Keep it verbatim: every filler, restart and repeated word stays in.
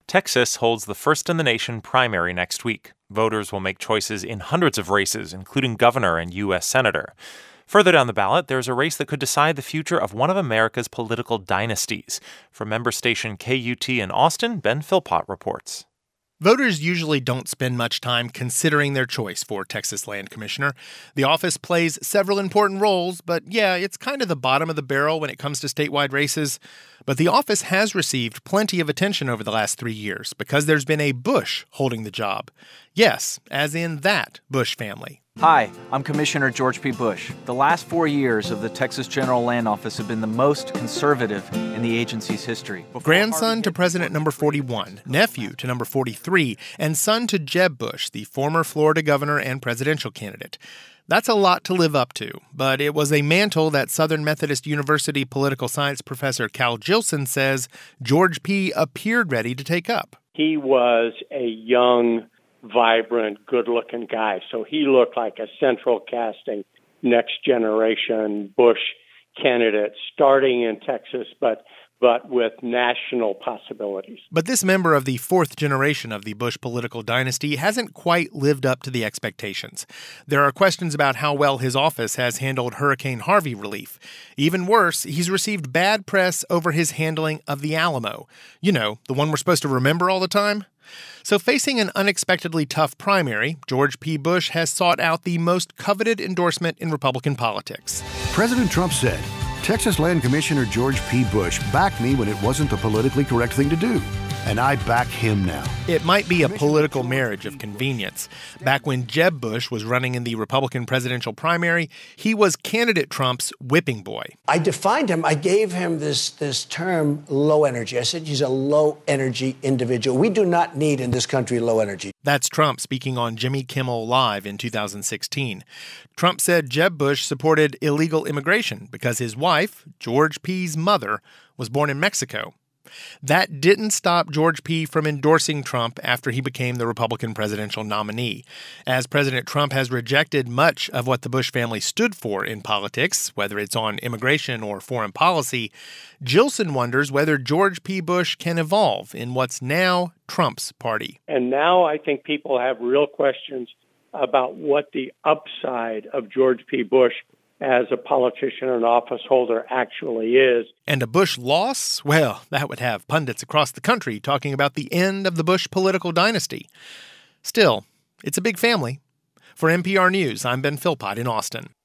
Texas holds the first in the nation primary next week. Voters will make choices in hundreds of races, including governor and U S senator. Further down the ballot, there's a race that could decide the future of one of America's political dynasties. From member station K U T in Austin, Ben Philpott reports. Voters usually don't spend much time considering their choice for Texas Land Commissioner. The office plays several important roles, but yeah, it's kind of the bottom of the barrel when it comes to statewide races. But the office has received plenty of attention over the last three years because there's been a Bush holding the job. Yes, as in that Bush family. Hi, I'm Commissioner George P. Bush. The last four years of the Texas General Land Office have been the most conservative in the agency's history. Before Grandson to President number forty-one, nephew to number forty-three, and son to Jeb Bush, the former Florida governor and presidential candidate. That's a lot to live up to, but it was a mantle that Southern Methodist University political science professor Cal Jilson says George P. appeared ready to take up. He was a young, vibrant, good-looking guy. So he looked like a central casting, next generation Bush candidate starting in Texas, but but with national possibilities. But this member of the fourth generation of the Bush political dynasty hasn't quite lived up to the expectations. There are questions about how well his office has handled Hurricane Harvey relief. Even worse, he's received bad press over his handling of the Alamo. You know, the one we're supposed to remember all the time? So facing an unexpectedly tough primary, George P. Bush has sought out the most coveted endorsement in Republican politics. President Trump said, Texas Land Commissioner George P. Bush backed me when it wasn't the politically correct thing to do, and I back him now. It might be a political marriage of convenience. Back when Jeb Bush was running in the Republican presidential primary, he was candidate Trump's whipping boy. I defined him. I gave him this, this term, low energy. I said he's a low-energy individual. We do not need in this country low energy. That's Trump speaking on Jimmy Kimmel Live in two thousand sixteen. Trump said Jeb Bush supported illegal immigration because his wife, George P.'s mother, was born in Mexico. That didn't stop George P. from endorsing Trump after he became the Republican presidential nominee. As President Trump has rejected much of what the Bush family stood for in politics, whether it's on immigration or foreign policy, Jilson wonders whether George P. Bush can evolve in what's now Trump's party. And now I think people have real questions about what the upside of George P. Bush as a politician and office holder actually is. And a Bush loss? Well, that would have pundits across the country talking about the end of the Bush political dynasty. Still, it's a big family. For N P R News, I'm Ben Philpott in Austin.